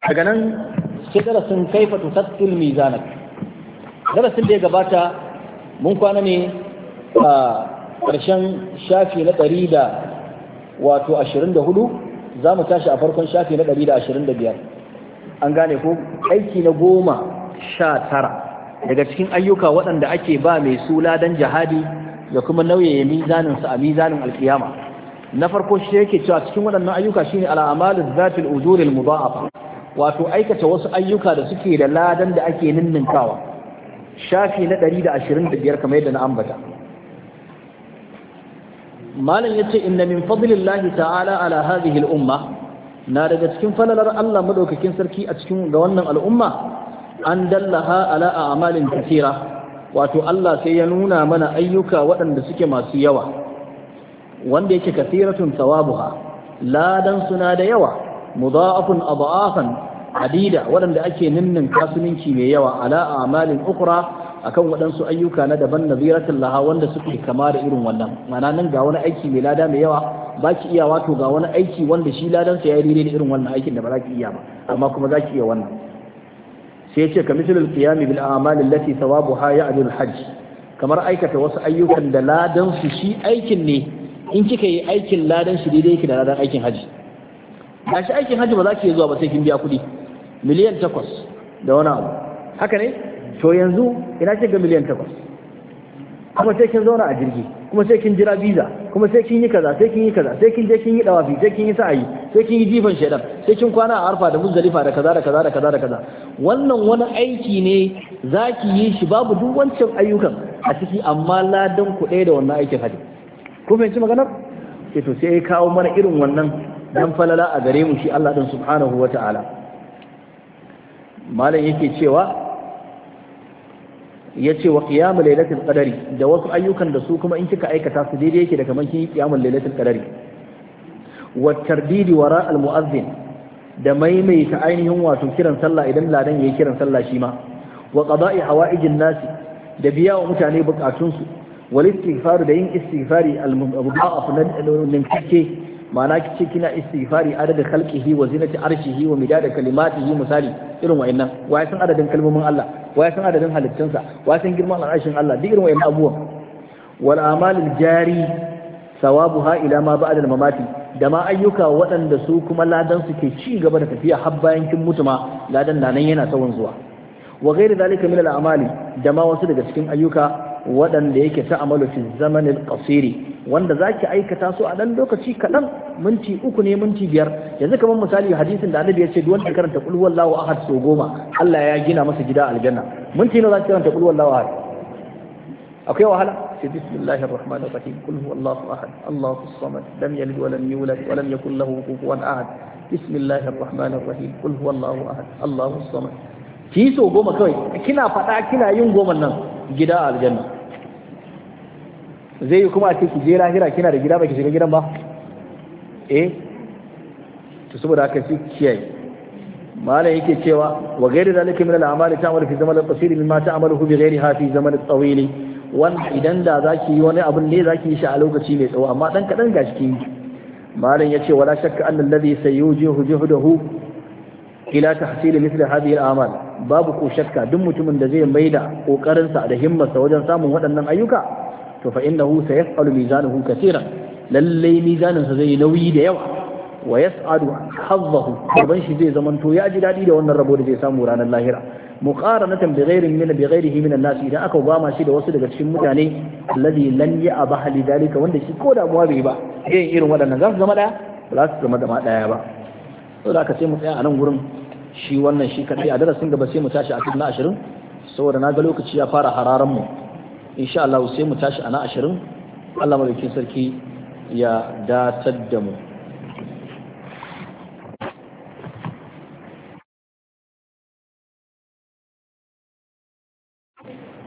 daga nan sai darasin kaifa tutattil mizanak. Darasin da ya gabata mun kwana ne a ƙarshen shafi na 124, za mu tashi a farkon shafi na 125. an gane ko aiki na 19 daga cikin ayyuka waɗanda ake ba mai sula don jihadi da kuma nauye mizaninsa a mizanin alkiyama. Na farko shi yake cewa cikin waɗannan ayyuka shine al'amaluz zatul ujuril mudha'afa, wato aikata wasu ayyuka da suke da ladan da ake ninninkawa. Shafi na 125 kamar yadda na ambata. Malam yace inna min fadlillahi ta'ala ala hadhihi al-umma, na daga cikin falalar Allah madaukakin sarki a cikin ga wannan al'umma, an dallaha ala a'malin kathira, wato Allah sai ya nuna mana ayyuka waɗanda suke masu yawa, wanda yake kathiratun thawabuha, ladan suna da yawa, mudha'afun adha'afan adida, waɗanda ake ninnin kasuwanci mai yawa ala a'malin ukhra, akan waɗansu ayyuka na daban naziratul laha wanda suke kama da irin wannan. Mana nan ga wani aiki mai lada mai yawa baki iya, wato ga wani aiki wanda shi ladan sa ya daidai da irin wannan aikin da ba za ki iya ba, amma kuma za ki iya wannan. Sai yace ka misalul qiyam bil a'mal allati thawabuha ya'dul hajj, kamar aikata wasu ayyukan da ladan su shi aikin ne, in kika yi aikin ladan shi daidai yake da ladan aikin haji. Gashi aikin haji ba za ki iya zuwa ba sai kin biya kuɗi miliyan 8 da wani abu, haka ne? To yanzu ina ce ga miliyan 8, kuma sai kin zauna a jirgi, kuma sai kin jira visa, kuma sai kin yi kaza, sai kin yi kaza, sai kin je kin yi dawafi, sai kin yi sa'ayi, sai kin yi jifan shaidan, sai kin kwana a arfa da muzdalifa da kaza da kaza da kaza da kaza. Wannan wani aiki ne zaki yi shi babu duk wancan ayyukan a ciki, amma ladan ku ɗaya da wannan aikin haji. Ku fahimci maganar? Sai to sai ya kawo mana irin wannan dan falala a gare mu shi Allah din subhanahu wata'ala. Malam yake cewa yace wa qiyamul lailatul qadari, da wasu ayyukan da su kuma in kika aikata su daidai yake da kaman kin qiyamul lailatul qadari. Wa tardidi wara al muazzin, da maimaita ainihin wato kiran sallah idan ladan yayi kiran sallah shi ma. Wa qada'i hawaijin nasi, da biya wa mutane bukatun su. Wal istighfar, da yin istighfari al mudha'af nan kike, ma'ana kice kina istighfari adadin khalqihi wa zinati arshihi wa midada kalimatihi, misali irin wa'annan. Wai san adadin kalmomin Allah, wai san adadin halittunsa, wai san girman al'arshin Allah, duk irin wa'annan abubuwan. Wal amalil jari sawabuha ila ma ba'da al mamati, da ma ayyuka waɗanda su kuma ladan su ke ci gaba da tafiya har bayan kin mutu ma ladan nan yana tsawon zuwa. Wa ghairi zalika min al a'mali, da ma wasu daga cikin ayyuka waɗanda yake ta'amalu fi zamanil qasiri, wanda zaki aikata su a dan lokaci kaɗan, minti 3 ne, minti 5. Yanzu kamar misali hadisin da Annabi ya ce duk wanda karanta qul huwallahu ahad so 10 Allah ya gina masa gida aljanna. Minti nawa zaki karanta qul huwallahu ahad? Akwai wahala? Sai bismillahir rahmanir rahim, qul huwallahu ahad Allahu samad lam yalid wa lam yulad wa lam yakul lahu kufuwan ahad, bismillahir rahmanir rahim, qul huwallahu ahad Allahu samad. Ki so 10 kawai, kina faɗa kina yin 10 nan, gida a aljanna. Zai yi kuma a ce ki je lahira kina da gida ba ki shiga gidan ba? To saboda haka sai kiyaye. Malam yake cewa wa ghairi zalika min al-a'mali ta'malu fi zaman al-qasir mimma ta'maluhu bi ghairiha fi zaman al-tawil, wanda idan da zaki yi wani abun ne zaki yi shi a lokaci mai tsawo, amma dan kadan gashi kin yi. Malam yace wala shakka anna alladhi sayujihu juhdahu ila tahsil mithl hadhihi al-a'mal, babu ko shakka duk mutumin da zai maida kokarin sa da himmarsa wajen samun waɗannan ayyuka, to fa innahu sayaf'alu mizanuhu kaseeran, lalle mizanin sa zai nauyi da yawa. Wa yas'adu hazzahu, ban shi zai zamanto ya ji dadi da wannan rabo da zai samu ranar lahira. Muqaranatan bi ghairihi min an-nas, idan aka gama shi da wasu daga cikin mutane alladhi lan ya'bah li dalika, wanda shi ko da bai ba yin irin waɗannan za su zama daya, ba za su zama daya ba. Saboda aka sai mu tsaya a nan gurin shi wannan shi kadai. A darasin gaba sai mu tashi a cikin na 20, saboda na ga lokaci ya fara hararan mu. Insha Allah sai mu tashi a na 20. Allah madaukakin sarki ya datar da mu.